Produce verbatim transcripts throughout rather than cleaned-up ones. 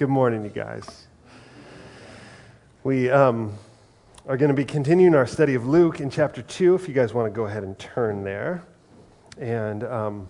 Good morning, you guys. We um, are going to be continuing our study of Luke in chapter two, if you guys want to go ahead and turn there. And um,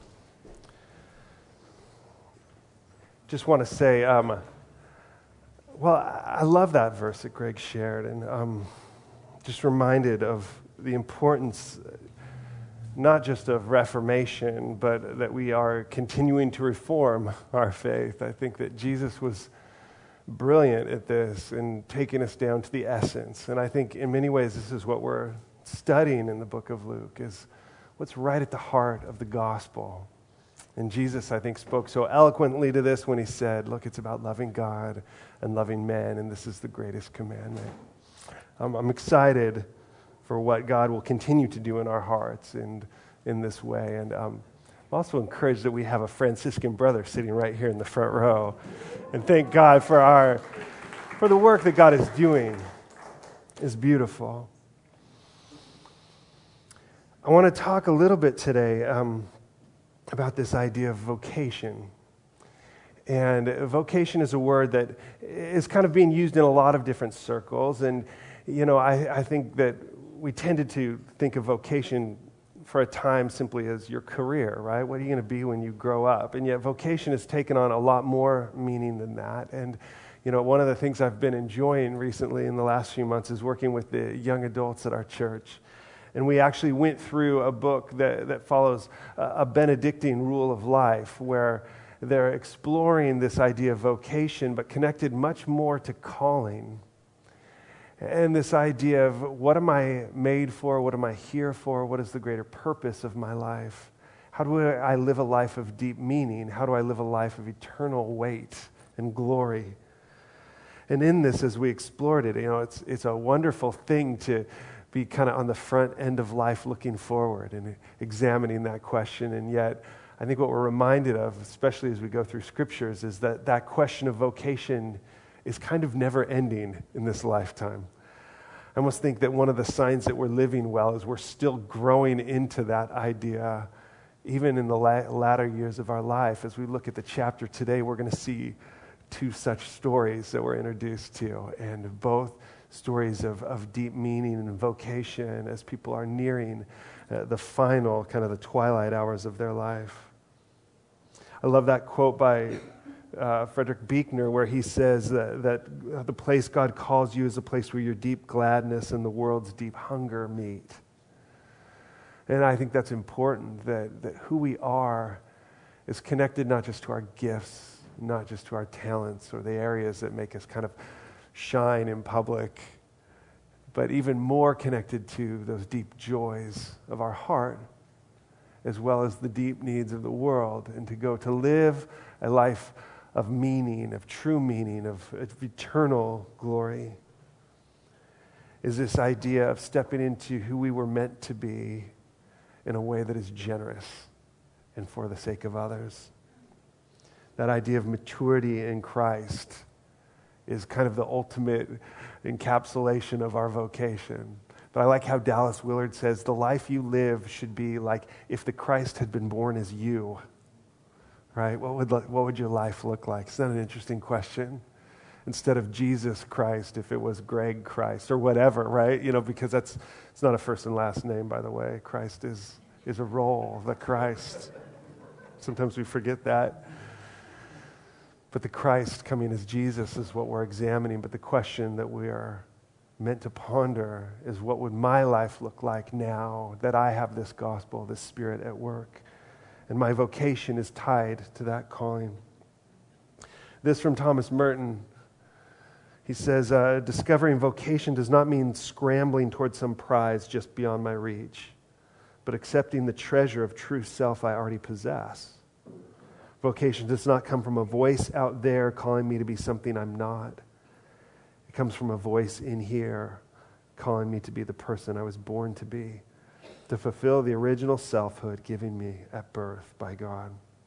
just want to say, um, well, I love that verse that Greg shared, and um, just reminded of the importance not just of reformation, but that we are continuing to reform our faith. I think that Jesus was brilliant at this and taking us down to the essence. And I think in many ways this is what we're studying in the book of Luke, is what's right at the heart of the gospel. And Jesus, I think, spoke so eloquently to this when he said, look, it's about loving God and loving men, and this is the greatest commandment. Um, I'm excited for what God will continue to do in our hearts and in this way. And um, I'm also encouraged that we have a Franciscan brother sitting right here in the front row. And thank God for our for the work that God is doing. It's beautiful. I want to talk a little bit today um, about this idea of vocation. And vocation is a word that is kind of being used in a lot of different circles. And, you know, I, I think that we tended to think of vocation for a time simply as your career, right? What are you going to be when you grow up? And yet vocation has taken on a lot more meaning than that. And, you know, one of the things I've been enjoying recently in the last few months is working with the young adults at our church. And we actually went through a book that, that follows a Benedictine rule of life, where they're exploring this idea of vocation, but connected much more to calling. And this idea of what am I made for? What am I here for? What is the greater purpose of my life? How do I live a life of deep meaning? How do I live a life of eternal weight and glory? And in this, as we explored it, you know, it's it's a wonderful thing to be kind of on the front end of life looking forward and examining that question. And yet, I think what we're reminded of, especially as we go through scriptures, is that that question of vocation is kind of never ending in this lifetime. I almost think that one of the signs that we're living well is we're still growing into that idea, even in the la- latter years of our life. As we look at the chapter today, we're going to see two such stories that we're introduced to, and both stories of, of deep meaning and vocation as people are nearing uh, the final, kind of the twilight hours of their life. I love that quote by Uh, Frederick Buechner, where he says that, that the place God calls you is a place where your deep gladness and the world's deep hunger meet. And I think that's important, that, that who we are is connected not just to our gifts, not just to our talents or the areas that make us kind of shine in public, but even more connected to those deep joys of our heart, as well as the deep needs of the world, and to go to live a life of meaning, of true meaning, of, of eternal glory, is this idea of stepping into who we were meant to be in a way that is generous and for the sake of others. That idea of maturity in Christ is kind of the ultimate encapsulation of our vocation. But I like how Dallas Willard says, the life you live should be like if the Christ had been born as you. Right? What would what would your life look like? It's not an interesting question. Instead of Jesus Christ, if it was Greg Christ or whatever, right? You know, because that's it's not a first and last name, by the way. Christ is is a role, the Christ. Sometimes we forget that. But the Christ coming as Jesus is what we're examining. But the question that we are meant to ponder is, what would my life look like now that I have this gospel, this Spirit at work? And my vocation is tied to that calling. This from Thomas Merton. He says, uh, discovering vocation does not mean scrambling towards some prize just beyond my reach, but accepting the treasure of true self I already possess. Vocation does not come from a voice out there calling me to be something I'm not. It comes from a voice in here calling me to be the person I was born to be, to fulfill the original selfhood given me at birth by God.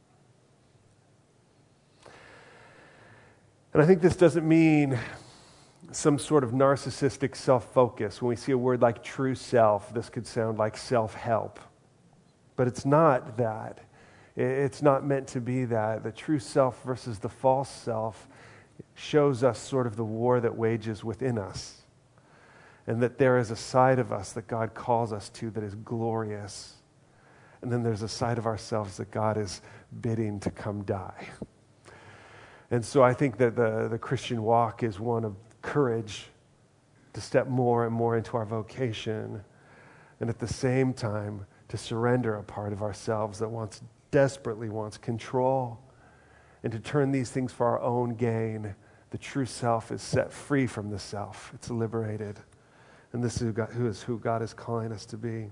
And I think this doesn't mean some sort of narcissistic self-focus. When we see a word like true self, this could sound like self-help. But it's not that. It's not meant to be that. The true self versus the false self shows us sort of the war that wages within us, and that there is a side of us that God calls us to that is glorious, and then there's a side of ourselves that God is bidding to come die. And so I think that the, the Christian walk is one of courage to step more and more into our vocation, and at the same time to surrender a part of ourselves that wants desperately wants control, and to turn these things for our own gain. The true self is set free from the self. It's liberated. And this is who God, who is who God is calling us to be.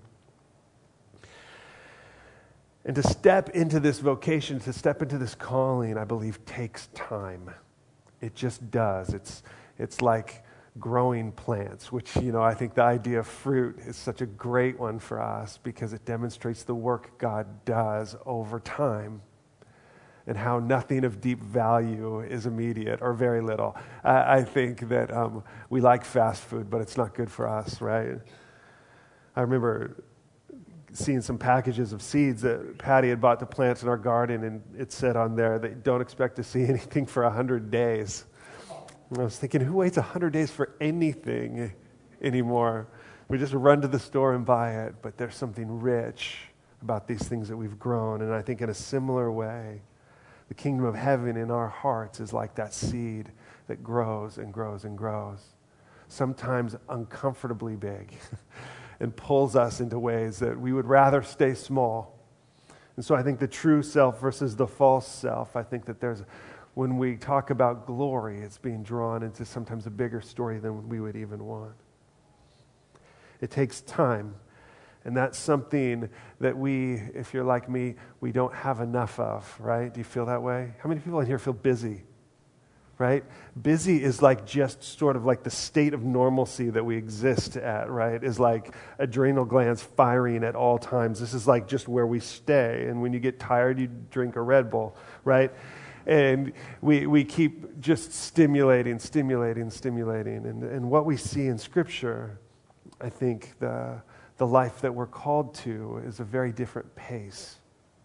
And to step into this vocation, to step into this calling, I believe takes time. It just does. It's it's like growing plants, which, you know, I think the idea of fruit is such a great one for us because it demonstrates the work God does over time and how nothing of deep value is immediate or very little. I, I think that um, we like fast food, but it's not good for us, right? I remember seeing some packages of seeds that Patty had bought to plant in our garden, and it said on there that you don't expect to see anything for one hundred days. And I was thinking, who waits one hundred days for anything anymore? We just run to the store and buy it, but there's something rich about these things that we've grown. And I think in a similar way, the kingdom of heaven in our hearts is like that seed that grows and grows and grows, sometimes uncomfortably big, and pulls us into ways that we would rather stay small. And so I think the true self versus the false self, I think that there's, when we talk about glory, it's being drawn into sometimes a bigger story than we would even want. It takes time. And that's something that we, if you're like me, we don't have enough of, right? Do you feel that way? How many people in here feel busy, right? Busy is like just sort of like the state of normalcy that we exist at, right? Is like adrenal glands firing at all times. This is like just where we stay. And when you get tired, you drink a Red Bull, right? And we we keep just stimulating, stimulating, stimulating. And, and what we see in Scripture, I think the... The life that we're called to is a very different pace.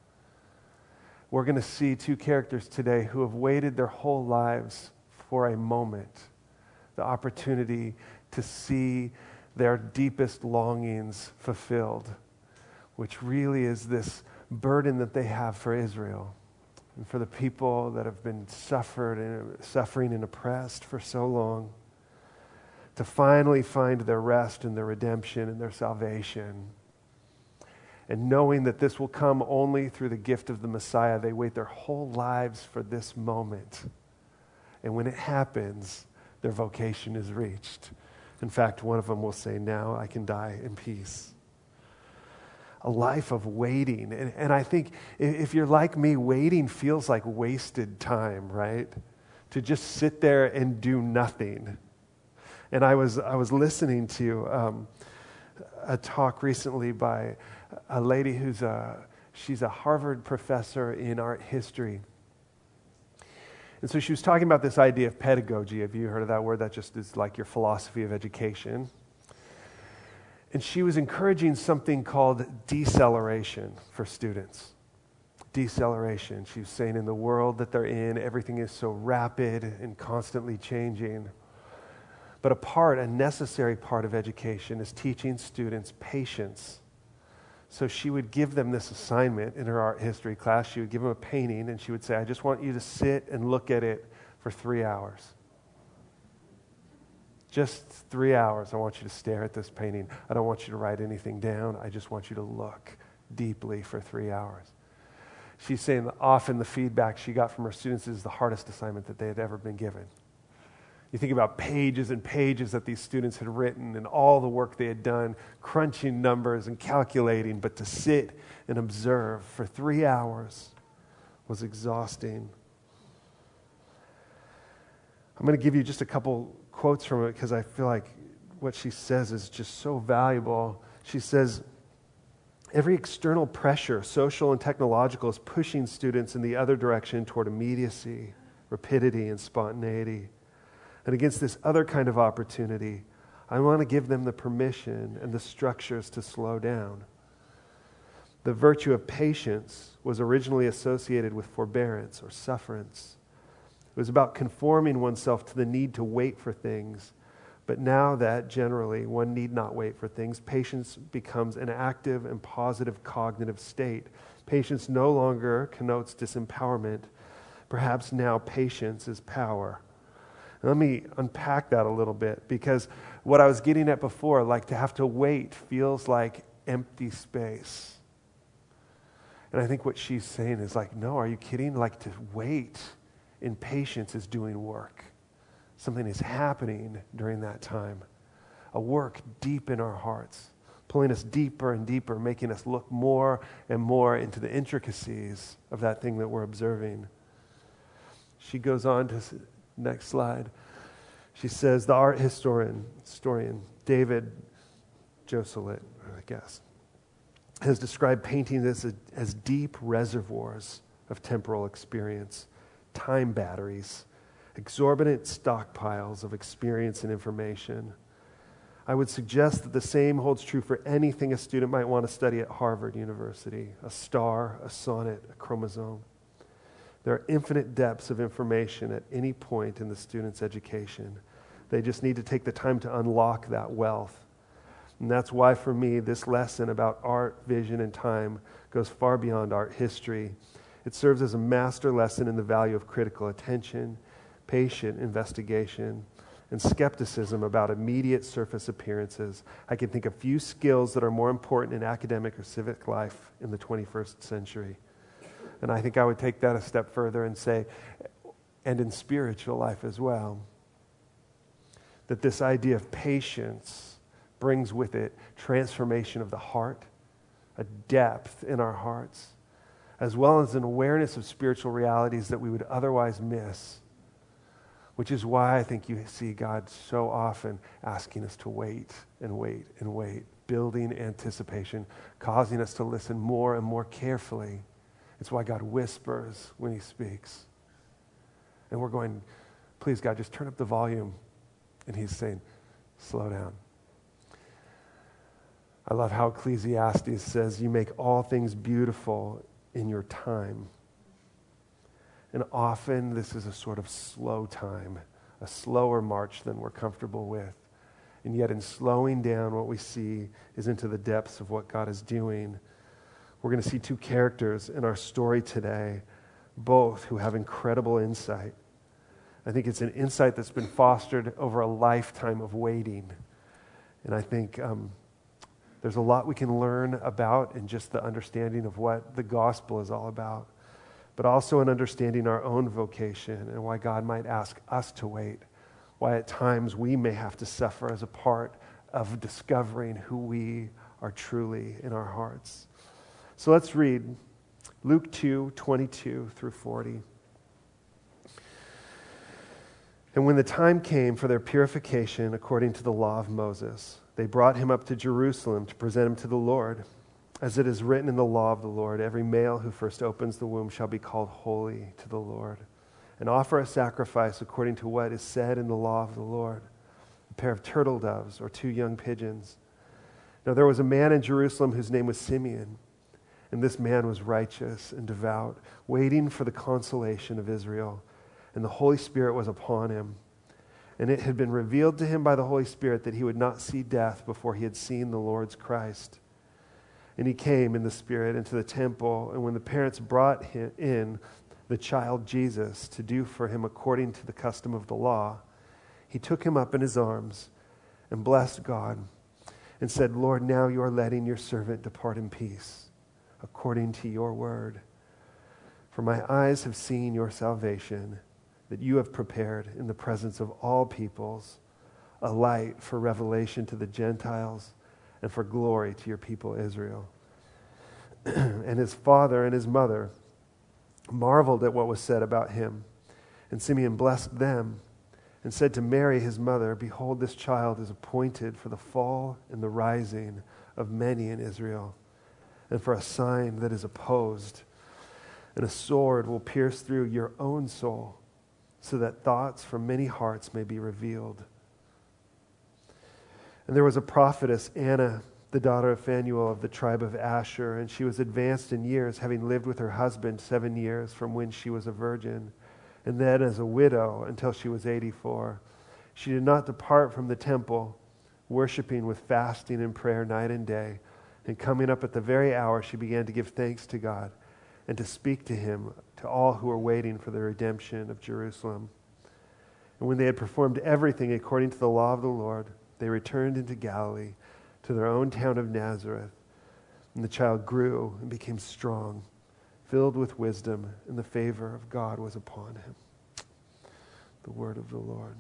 We're going to see two characters today who have waited their whole lives for a moment, the opportunity to see their deepest longings fulfilled, which really is this burden that they have for Israel and for the people that have been suffered and suffering and oppressed for so long, to finally find their rest and their redemption and their salvation. And knowing that this will come only through the gift of the Messiah, they wait their whole lives for this moment. And when it happens, their vocation is reached. In fact, one of them will say, now I can die in peace. A life of waiting. And, and I think if you're like me, waiting feels like wasted time, right? To just sit there and do nothing. And I was I was listening to um, a talk recently by a lady who's a she's a Harvard professor in art history. And so she was talking about this idea of pedagogy. Have you heard of that word? That just is like your philosophy of education. And she was encouraging something called deceleration for students. Deceleration. She was saying in the world that they're in, everything is so rapid and constantly changing. But a part, a necessary part of education is teaching students patience. So she would give them this assignment in her art history class. She would give them a painting, and she would say, I just want you to sit and look at it for three hours. Just three hours. I want you to stare at this painting. I don't want you to write anything down. I just want you to look deeply for three hours. She's saying that often the feedback she got from her students is the hardest assignment that they had ever been given. You think about pages and pages that these students had written and all the work they had done, crunching numbers and calculating, but to sit and observe for three hours was exhausting. I'm going to give you just a couple quotes from it because I feel like what she says is just so valuable. She says, every external pressure, social and technological, is pushing students in the other direction toward immediacy, rapidity, and spontaneity. And against this other kind of opportunity, I want to give them the permission and the structures to slow down. The virtue of patience was originally associated with forbearance or sufferance. It was about conforming oneself to the need to wait for things. But now that, generally, one need not wait for things, patience becomes an active and positive cognitive state. Patience no longer connotes disempowerment. Perhaps now patience is power. Let me unpack that a little bit, because what I was getting at before, like to have to wait, feels like empty space. And I think what she's saying is like, no, are you kidding? Like to wait in patience is doing work. Something is happening during that time. A work deep in our hearts, pulling us deeper and deeper, making us look more and more into the intricacies of that thing that we're observing. She goes on to, next slide. She says, the art historian, historian David Josselet, I guess, has described painting this as, as deep reservoirs of temporal experience, time batteries, exorbitant stockpiles of experience and information. I would suggest that the same holds true for anything a student might want to study at Harvard University, a star, a sonnet, a chromosome. There are infinite depths of information at any point in the student's education. They just need to take the time to unlock that wealth. And that's why, for me, this lesson about art, vision, and time goes far beyond art history. It serves as a master lesson in the value of critical attention, patient investigation, and skepticism about immediate surface appearances. I can think of few skills that are more important in academic or civic life in the twenty-first century. And I think I would take that a step further and say, and in spiritual life as well, that this idea of patience brings with it transformation of the heart, a depth in our hearts, as well as an awareness of spiritual realities that we would otherwise miss, which is why I think you see God so often asking us to wait and wait and wait, building anticipation, causing us to listen more and more carefully. It's why God whispers when he speaks. And we're going, please, God, just turn up the volume. And he's saying, slow down. I love how Ecclesiastes says, you make all things beautiful in your time. And often this is a sort of slow time, a slower march than we're comfortable with. And yet in slowing down, what we see is into the depths of what God is doing. We're going to see two characters in our story today, both who have incredible insight. I think it's an insight that's been fostered over a lifetime of waiting. And I think um, there's a lot we can learn about in just the understanding of what the gospel is all about, but also in understanding our own vocation and why God might ask us to wait, why at times we may have to suffer as a part of discovering who we are truly in our hearts. So let's read Luke two, twenty-two through forty. And when the time came for their purification according to the law of Moses, they brought him up to Jerusalem to present him to the Lord. As it is written in the law of the Lord, every male who first opens the womb shall be called holy to the Lord, and offer a sacrifice according to what is said in the law of the Lord, a pair of turtle doves or two young pigeons. Now there was a man in Jerusalem whose name was Simeon. And this man was righteous and devout, waiting for the consolation of Israel. And the Holy Spirit was upon him. And it had been revealed to him by the Holy Spirit that he would not see death before he had seen the Lord's Christ. And he came in the Spirit into the temple. And when the parents brought him in the child Jesus to do for him according to the custom of the law, he took him up in his arms and blessed God and said, Lord, now you are letting your servant depart in peace, according to your word. For my eyes have seen your salvation, that you have prepared in the presence of all peoples, a light for revelation to the Gentiles and for glory to your people Israel. And his father and his mother marveled at what was said about him. And Simeon blessed them and said to Mary his mother, behold, this child is appointed for the fall and the rising of many in Israel, and for a sign that is opposed. And a sword will pierce through your own soul, so that thoughts from many hearts may be revealed. And there was a prophetess, Anna, the daughter of Phanuel of the tribe of Asher, and she was advanced in years, having lived with her husband seven years from when she was a virgin, and then as a widow until she was eighty-four. She did not depart from the temple, worshiping with fasting and prayer night and day. And coming up at the very hour, she began to give thanks to God and to speak to him, to all who were waiting for the redemption of Jerusalem. And when they had performed everything according to the law of the Lord, they returned into Galilee to their own town of Nazareth. And the child grew and became strong, filled with wisdom, and the favor of God was upon him. The word of the Lord.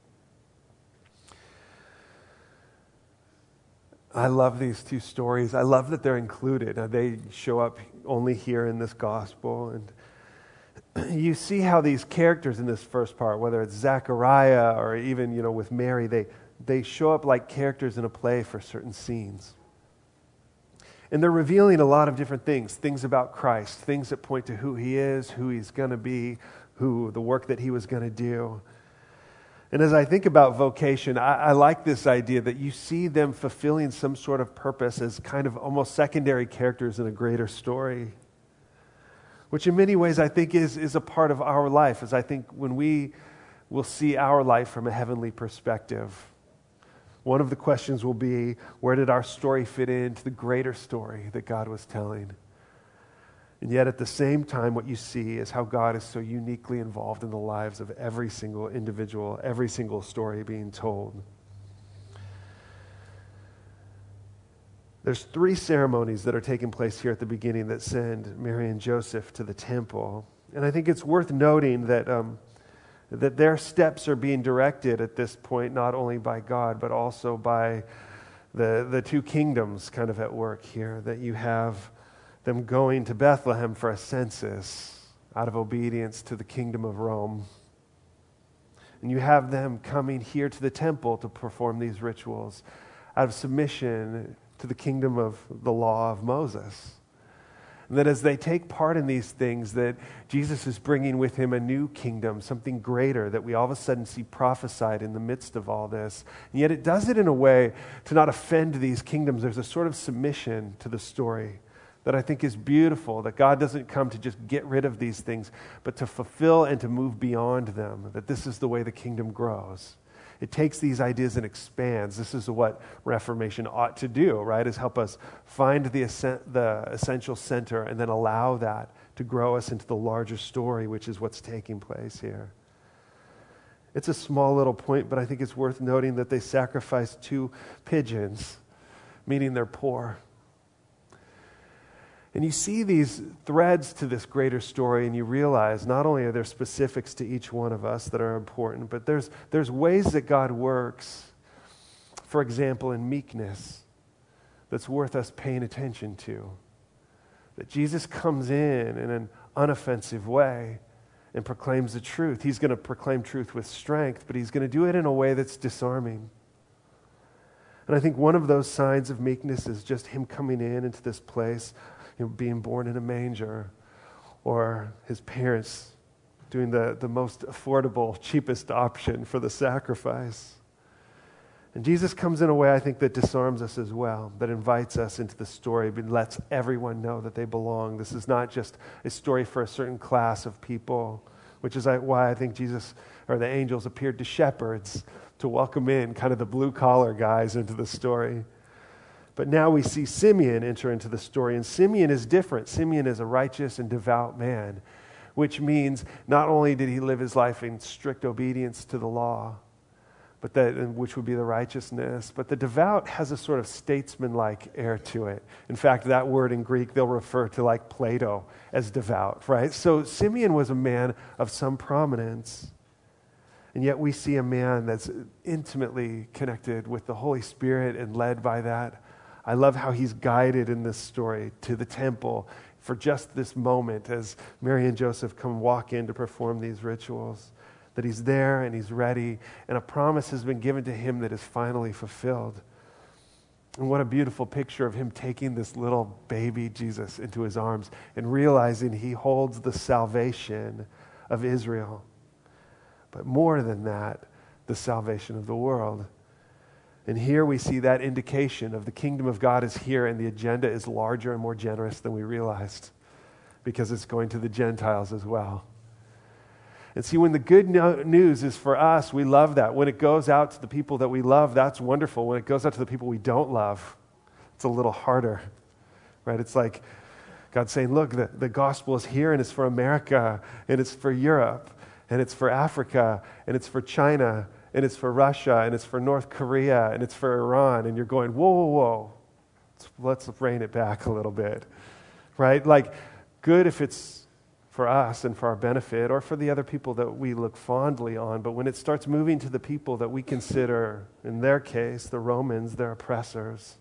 I love these two stories. I love that they're included. They show up only here in this gospel. And you see how these characters in this first part, whether it's Zechariah or even, you know, with Mary, they, they show up like characters in a play for certain scenes. And they're revealing a lot of different things, things about Christ, things that point to who he is, who he's going to be, who the work that he was going to do. And as I think about vocation, I, I like this idea that you see them fulfilling some sort of purpose as kind of almost secondary characters in a greater story, which in many ways I think is, is a part of our life, as I think when we will see our life from a heavenly perspective. One of the questions will be, where did our story fit into the greater story that God was telling? And yet at the same time, what you see is how God is so uniquely involved in the lives of every single individual, every single story being told. There's three ceremonies that are taking place here at the beginning that send Mary and Joseph to the temple. And I think it's worth noting that um, that their steps are being directed at this point not only by God, but also by the, the two kingdoms kind of at work here, that you have them going to Bethlehem for a census out of obedience to the kingdom of Rome. And you have them coming here to the temple to perform these rituals out of submission to the kingdom of the law of Moses. And that as they take part in these things, that Jesus is bringing with him a new kingdom, something greater that we all of a sudden see prophesied in the midst of all this. And yet it does it in a way to not offend these kingdoms. There's a sort of submission to the story that I think is beautiful, that God doesn't come to just get rid of these things, but to fulfill and to move beyond them, that this is the way the kingdom grows. It takes these ideas and expands. This is what Reformation ought to do, right? Is help us find the, the essential center and then allow that to grow us into the larger story, which is what's taking place here. It's a small little point, but I think it's worth noting that they sacrificed two pigeons, meaning they're poor. And you see these threads to this greater story, and you realize not only are there specifics to each one of us that are important, but there's, there's ways that God works, for example, in meekness, that's worth us paying attention to. That Jesus comes in in an unoffensive way and proclaims the truth. He's going to proclaim truth with strength, but he's going to do it in a way that's disarming. And I think one of those signs of meekness is just him coming in into this place, you know, being born in a manger, or his parents doing the, the most affordable, cheapest option for the sacrifice. And Jesus comes in a way, I think, that disarms us as well, that invites us into the story, but lets everyone know that they belong. This is not just a story for a certain class of people, which is why I think Jesus, or the angels, appeared to shepherds to welcome in kind of the blue-collar guys into the story. But now we see Simeon enter into the story, and Simeon is different. Simeon is a righteous and devout man, which means not only did he live his life in strict obedience to the law, but that, which would be the righteousness, but the devout has a sort of statesman-like air to it. In fact, that word in Greek, they'll refer to like Plato as devout, right? So Simeon was a man of some prominence, and yet we see a man that's intimately connected with the Holy Spirit and led by that. I love how he's guided in this story to the temple for just this moment as Mary and Joseph come walk in to perform these rituals. That he's there and he's ready, and a promise has been given to him that is finally fulfilled. And what a beautiful picture of him taking this little baby Jesus into his arms and realizing he holds the salvation of Israel. But more than that, the salvation of the world. And here we see that indication of the kingdom of God is here, and the agenda is larger and more generous than we realized, because it's going to the Gentiles as well. And see, when the good no- news is for us, we love that. When it goes out to the people that we love, that's wonderful. When it goes out to the people we don't love, it's a little harder, right? It's like God saying, look, the, the gospel is here, and it's for America, and it's for Europe, and it's for Africa, and it's for China, and it's for Russia, and it's for North Korea, and it's for Iran. And you're going, whoa, whoa, whoa. Let's, let's rein it back a little bit, right? Like, good if it's for us and for our benefit, or for the other people that we look fondly on. But when it starts moving to the people that we consider, in their case, the Romans, their oppressors,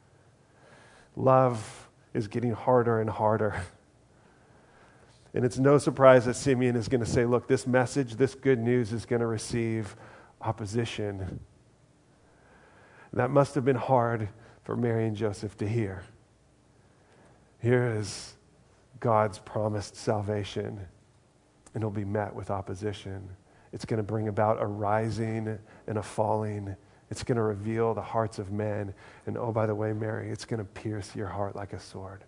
love is getting harder and harder. And it's no surprise that Simeon is going to say, look, this message, this good news is going to receive opposition. That must have been hard for Mary and Joseph to hear. Here is God's promised salvation, and it'll be met with opposition. It's going to bring about a rising and a falling. It's going to reveal the hearts of men. And oh, by the way, Mary, it's going to pierce your heart like a sword.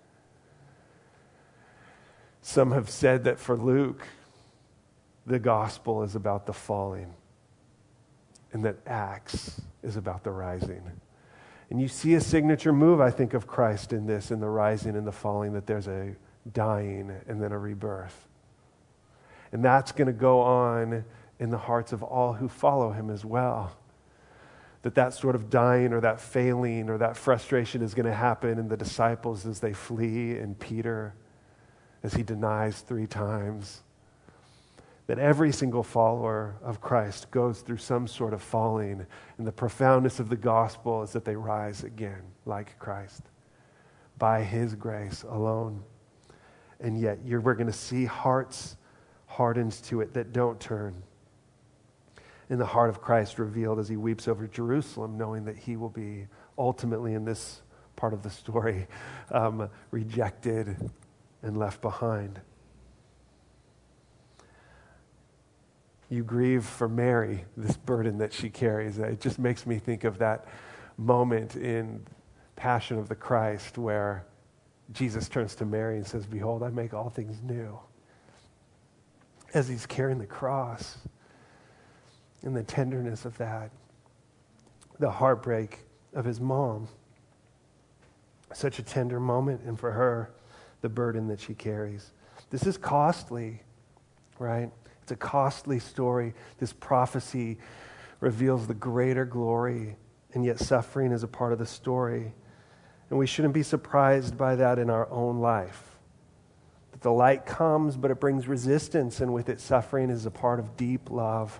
Some have said that for Luke, the gospel is about the falling, and that Acts is about the rising. And you see a signature move, I think, of Christ in this, in the rising and the falling, that there's a dying and then a rebirth. And that's going to go on in the hearts of all who follow him as well. That that sort of dying or that failing or that frustration is going to happen in the disciples as they flee, and Peter as he denies three times. That every single follower of Christ goes through some sort of falling, and the profoundness of the gospel is that they rise again like Christ by his grace alone. And yet you're, we're going to see hearts hardened to it that don't turn. In the heart of Christ revealed as he weeps over Jerusalem, knowing that he will be ultimately, in this part of the story, um, rejected and left behind. You grieve for Mary, this burden that she carries. It just makes me think of that moment in Passion of the Christ where Jesus turns to Mary and says, behold, I make all things new. As he's carrying the cross, and the tenderness of that, the heartbreak of his mom. Such a tender moment, and for her, the burden that she carries. This is costly, right? It's a costly story. This prophecy reveals the greater glory, and yet suffering is a part of the story. And we shouldn't be surprised by that in our own life. That the light comes, but it brings resistance, and with it, suffering is a part of deep love.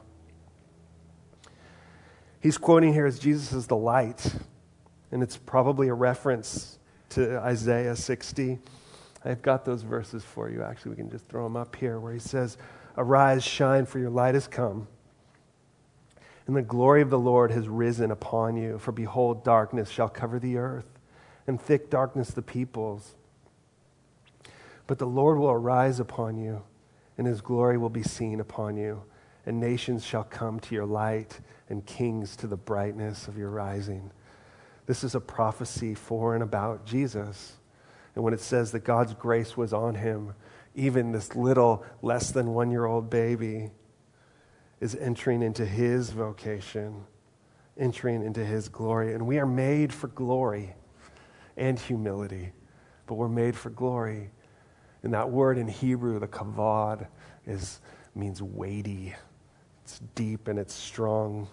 He's quoting here as Jesus is the light, and it's probably a reference to Isaiah sixty. I've got those verses for you. Actually, we can just throw them up here, where he says, arise, shine, for your light has come, and the glory of the Lord has risen upon you. For behold, darkness shall cover the earth, and thick darkness the peoples. But the Lord will arise upon you, and his glory will be seen upon you, and nations shall come to your light, and kings to the brightness of your rising. This is a prophecy for and about Jesus. And when it says that God's grace was on him, even this little, less than one-year-old baby is entering into his vocation, entering into his glory. And we are made for glory and humility, but we're made for glory. And that word in Hebrew, the kavod, is means weighty. It's deep and it's strong.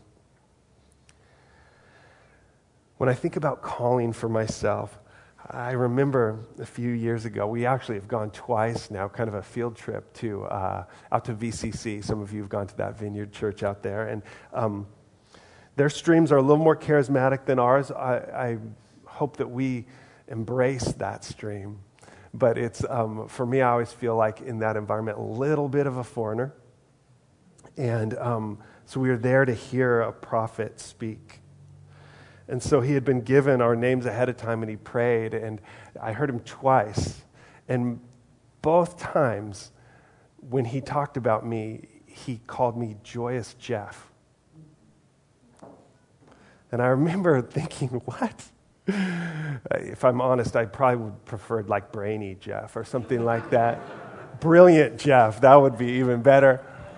When I think about calling for myself, I remember a few years ago, we actually have gone twice now, kind of a field trip to uh, out to V C C. Some of you have gone to that Vineyard Church out there. And um, their streams are a little more charismatic than ours. I, I hope that we embrace that stream. But it's, um, for me, I always feel like in that environment, a little bit of a foreigner. And um, so we were there to hear a prophet speak. And so he had been given our names ahead of time, and he prayed, and I heard him twice. And both times when he talked about me, he called me Joyous Jeff. And I remember thinking, what? If I'm honest, I probably would prefer like Brainy Jeff or something like that. Brilliant Jeff, that would be even better.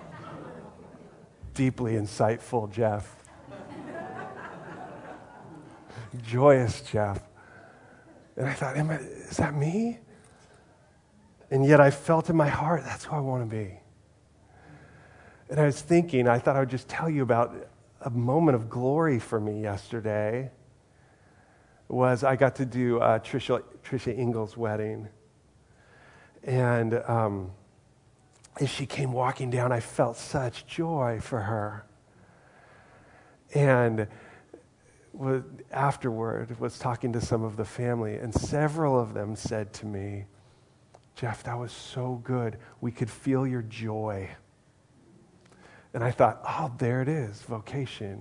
deeply insightful Jeff. Joyous Jeff. And I thought, Am I, is that me? And yet I felt in my heart, that's who I want to be. And I was thinking, I thought I would just tell you about a moment of glory for me yesterday. Was I got to do uh, Trisha, Trisha Ingles' wedding. And um, as she came walking down, I felt such joy for her. And was, afterward, was talking to some of the family, and several of them said to me, Jeff, that was so good. We could feel your joy. And I thought, oh, there it is, vocation.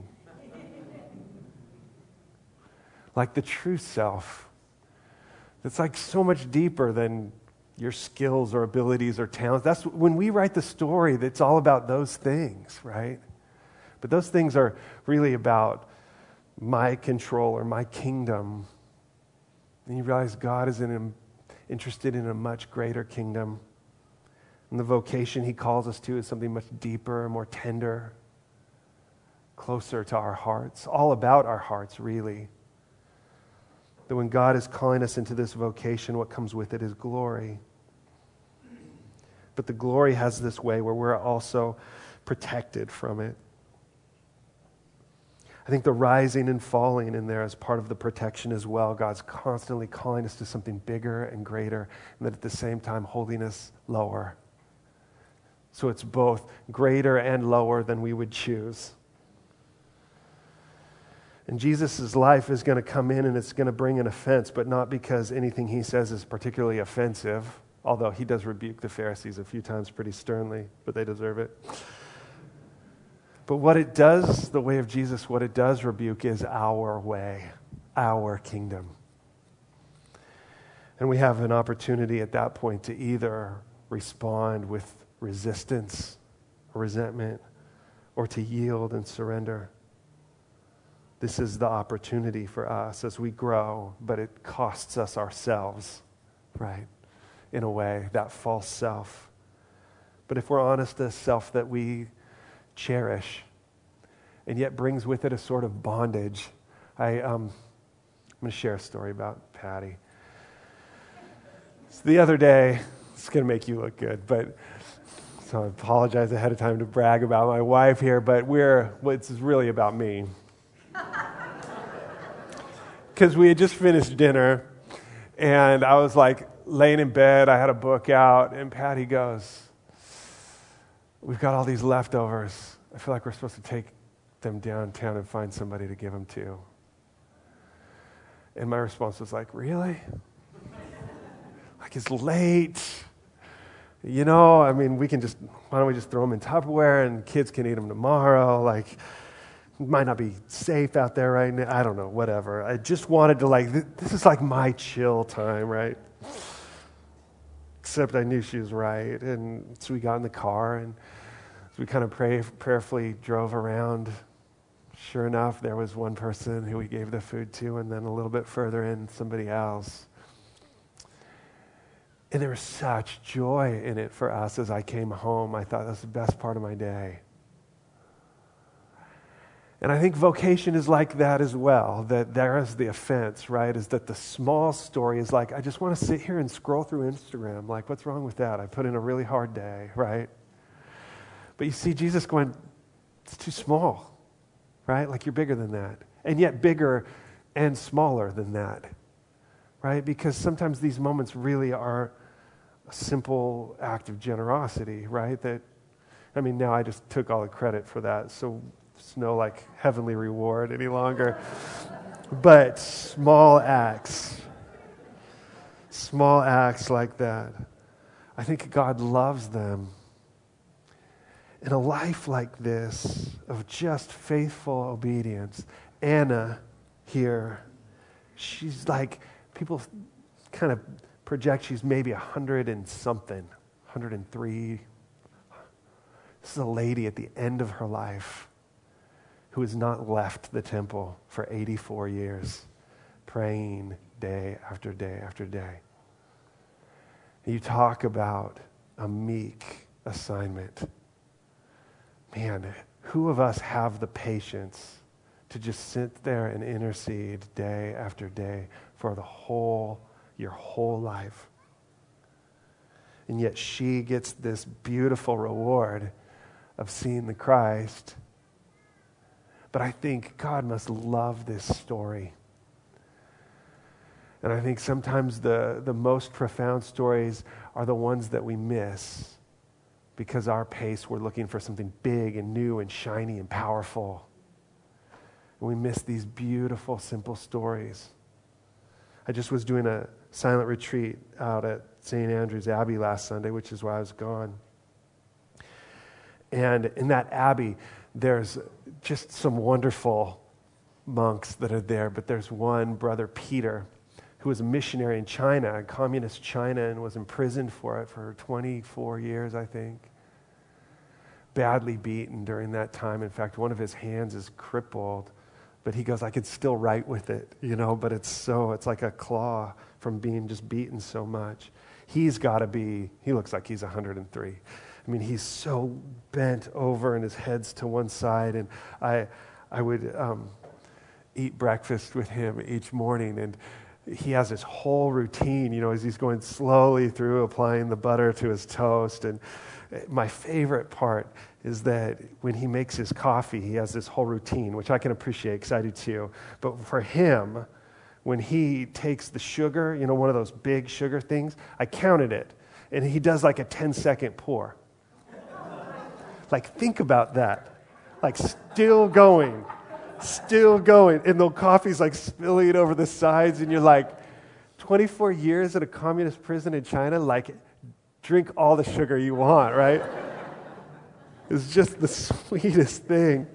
Like the true self. It's like so much deeper than your skills or abilities or talents. That's when we write the story, that's all about those things, right? But those things are really about my control or my kingdom. And you realize God is in, interested in a much greater kingdom. And the vocation he calls us to is something much deeper, more tender, closer to our hearts, all about our hearts, really. That when God is calling us into this vocation, what comes with it is glory. But the glory has this way where we're also protected from it. I think the rising and falling in there is part of the protection as well. God's constantly calling us to something bigger and greater, and that at the same time holding us lower. So it's both greater and lower than we would choose. And Jesus' life is going to come in and it's going to bring an offense, but not because anything he says is particularly offensive, although he does rebuke the Pharisees a few times pretty sternly, but they deserve it. But what it does, the way of Jesus, what it does rebuke is our way, our kingdom. And we have an opportunity at that point to either respond with resistance or resentment or to yield and surrender. This is the opportunity for us as we grow, but it costs us ourselves, right? In a way, that false self. But if we're honest, the self that we cherish and yet brings with it a sort of bondage. I, um, I'm going to share a story about Patty. So the other day, it's going to make you look good, but so I apologize ahead of time to brag about my wife here, but we're, well, it's really about me. Because we had just finished dinner, and I was like laying in bed, I had a book out, and Patty goes, we've got all these leftovers. I feel like we're supposed to take them downtown and find somebody to give them to. And my response was like, really? Like, it's late. You know, I mean, we can just, why don't we just throw them in Tupperware and kids can eat them tomorrow? Like, it might not be safe out there right now. I don't know, whatever. I just wanted to like, th- this is like my chill time, right? Except I knew she was right. And so we got in the car and we kind of pray, prayerfully drove around. Sure enough, there was one person who we gave the food to, and then a little bit further in, somebody else. And there was such joy in it for us as I came home. I thought that was the best part of my day. And I think vocation is like that as well, that there is the offense, right, is that the small story is like, I just want to sit here and scroll through Instagram. Like, what's wrong with that? I put in a really hard day, right? But you see Jesus going, it's too small, right? Like you're bigger than that. And yet bigger and smaller than that, right? Because sometimes these moments really are a simple act of generosity, right? That, I mean, now I just took all the credit for that, so it's no like heavenly reward any longer. But small acts, small acts like that, I think God loves them. In a life like this of just faithful obedience, Anna here, she's like, people kind of project she's maybe a hundred and something, one hundred and three. This is a lady at the end of her life who has not left the temple for eighty-four years, praying day after day after day. You talk about a meek assignment. Man, who of us have the patience to just sit there and intercede day after day for the whole, your whole life? And yet she gets this beautiful reward of seeing the Christ. But I think God must love this story. And I think sometimes the, the most profound stories are the ones that we miss because our pace, we're looking for something big and new and shiny and powerful. And we miss these beautiful, simple stories. I just was doing a silent retreat out at Saint Andrew's Abbey last Sunday, which is where I was gone. And in that abbey, there's just some wonderful monks that are there, but there's one, Brother Peter, who was a missionary in China, in communist China, and was imprisoned for it for twenty-four years, I think. Badly beaten during that time. In fact, one of his hands is crippled, but he goes, I could still write with it, you know, but it's so, it's like a claw from being just beaten so much. He's got to be, he looks like he's one hundred three. I mean, he's so bent over and his head's to one side, and I, I would um, eat breakfast with him each morning, and he has this whole routine, you know, as he's going slowly through applying the butter to his toast. And my favorite part is that when he makes his coffee, he has this whole routine, which I can appreciate because I do too. But for him, when he takes the sugar, you know, one of those big sugar things, I counted it, and he does like a ten-second pour. Like, think about that. Like, still going. Still going, and the coffee's like spilling over the sides, and you're like, twenty-four years in a communist prison in China, like, drink all the sugar you want, right? It's just the sweetest thing.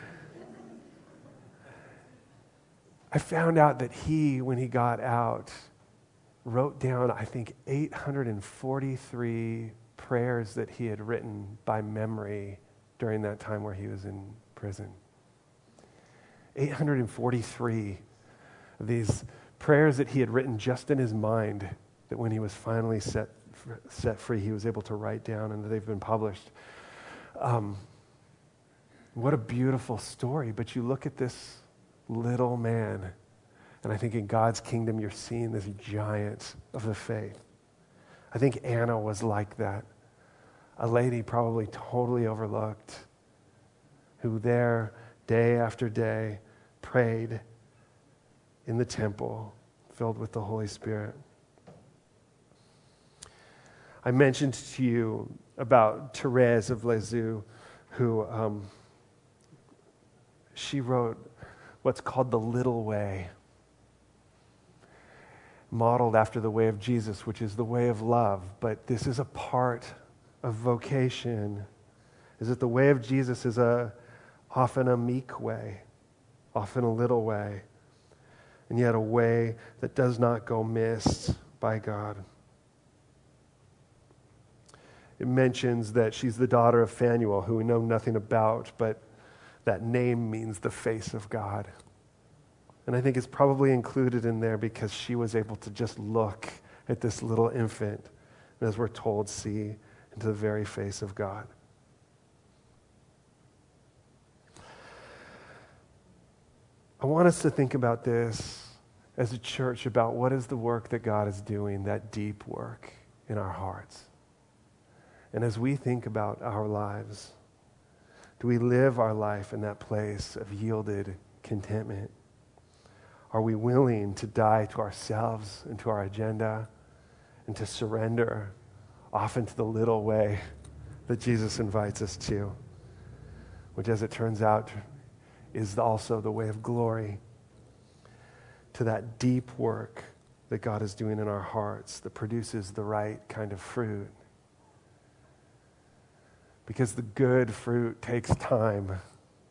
I found out that he, when he got out, wrote down, I think, eight hundred forty-three prayers that he had written by memory during that time where he was in prison. eight hundred forty-three of these prayers that he had written just in his mind, that when he was finally set set free, he was able to write down, and they've been published. Um, what a beautiful story. But you look at this little man, and I think in God's kingdom you're seeing this giant of the faith. I think Anna was like that. A lady probably totally overlooked, who there day after day prayed in the temple, filled with the Holy Spirit. I mentioned to you about Therese of Lisieux, who um, she wrote what's called the Little Way, modeled after the way of Jesus, which is the way of love. But this is a part of vocation, is that the way of Jesus is a often a meek way, often a little way, and yet a way that does not go missed by God. It mentions that she's the daughter of Phanuel, who we know nothing about, but that name means the face of God. And I think it's probably included in there because she was able to just look at this little infant, and as we're told, see into the very face of God. I want us to think about this as a church, about what is the work that God is doing, that deep work in our hearts. And as we think about our lives, do we live our life in that place of yielded contentment? Are we willing to die to ourselves and to our agenda and to surrender often to the little way that Jesus invites us to, which, as it turns out, is also the way of glory, to that deep work that God is doing in our hearts that produces the right kind of fruit? Because the good fruit takes time. I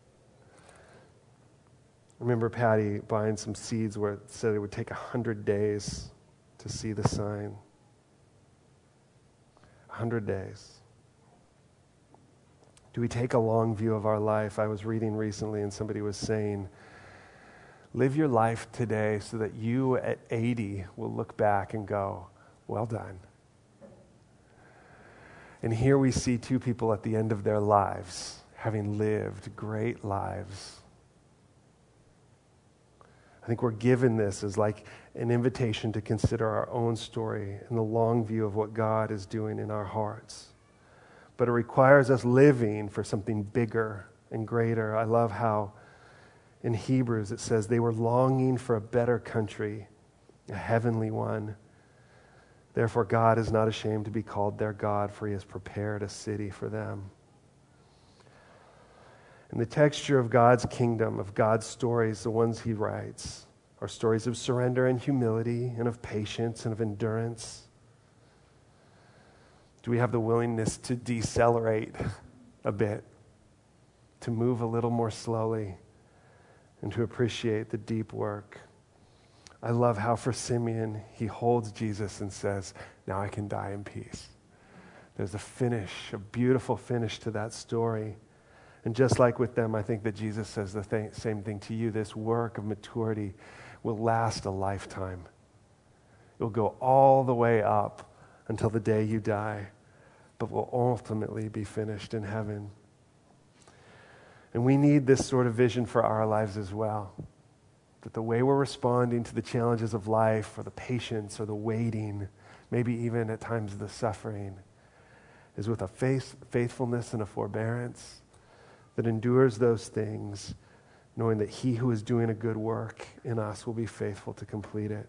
remember Patty buying some seeds where it said it would take a hundred days to see the sign. A hundred days. Do we take a long view of our life? I was reading recently and somebody was saying, live your life today so that you at eighty will look back and go, well done. And here we see two people at the end of their lives having lived great lives. I think we're given this as like an invitation to consider our own story and the long view of what God is doing in our hearts. But it requires us living for something bigger and greater. I love how in Hebrews it says they were longing for a better country, a heavenly one. Therefore God is not ashamed to be called their God, for he has prepared a city for them. And the texture of God's kingdom, of God's stories, the ones he writes, are stories of surrender and humility and of patience and of endurance. Do we have the willingness to decelerate a bit, to move a little more slowly, and to appreciate the deep work? I love how for Simeon, he holds Jesus and says, now I can die in peace. There's a finish, a beautiful finish to that story. And just like with them, I think that Jesus says the th- same thing to you. This work of maturity will last a lifetime. It will go all the way up until the day you die, but will ultimately be finished in heaven. And we need this sort of vision for our lives as well. That the way we're responding to the challenges of life, or the patience, or the waiting, maybe even at times the suffering, is with a faith, faithfulness and a forbearance that endures those things, knowing that he who is doing a good work in us will be faithful to complete it.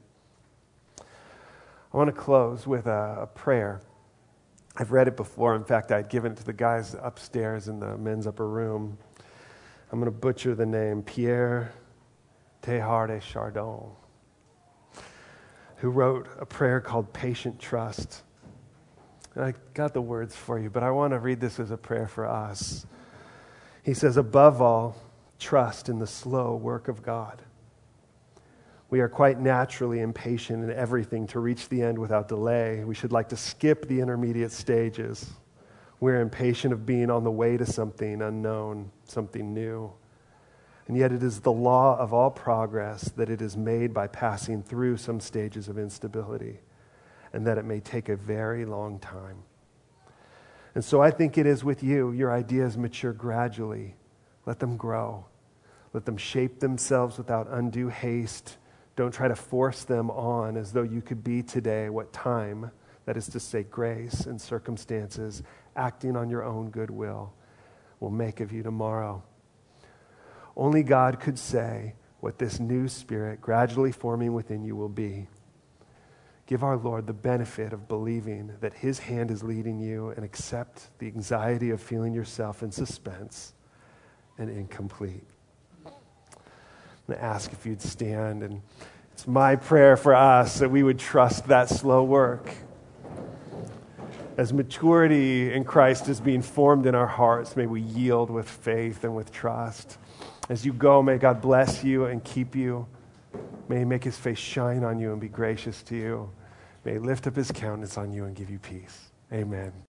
I want to close with a, a prayer. I've read it before. In fact, I'd given it to the guys upstairs in the men's upper room. I'm going to butcher the name, Pierre Teilhard de Chardin, who wrote a prayer called Patient Trust. And I got the words for you, but I want to read this as a prayer for us. He says, above all, trust in the slow work of God. We are quite naturally impatient in everything to reach the end without delay. We should like to skip the intermediate stages. We're impatient of being on the way to something unknown, something new. And yet it is the law of all progress that it is made by passing through some stages of instability, and that it may take a very long time. And so I think it is with you. Your ideas mature gradually. Let them grow. Let them shape themselves without undue haste. Don't try to force them on as though you could be today what time, that is to say grace and circumstances, acting on your own goodwill, will make of you tomorrow. Only God could say what this new spirit gradually forming within you will be. Give our Lord the benefit of believing that his hand is leading you, and accept the anxiety of feeling yourself in suspense and incomplete. I'm going to ask if you'd stand, and it's my prayer for us that we would trust that slow work. As maturity in Christ is being formed in our hearts, may we yield with faith and with trust. As you go, may God bless you and keep you. May he make his face shine on you and be gracious to you. May he lift up his countenance on you and give you peace. Amen.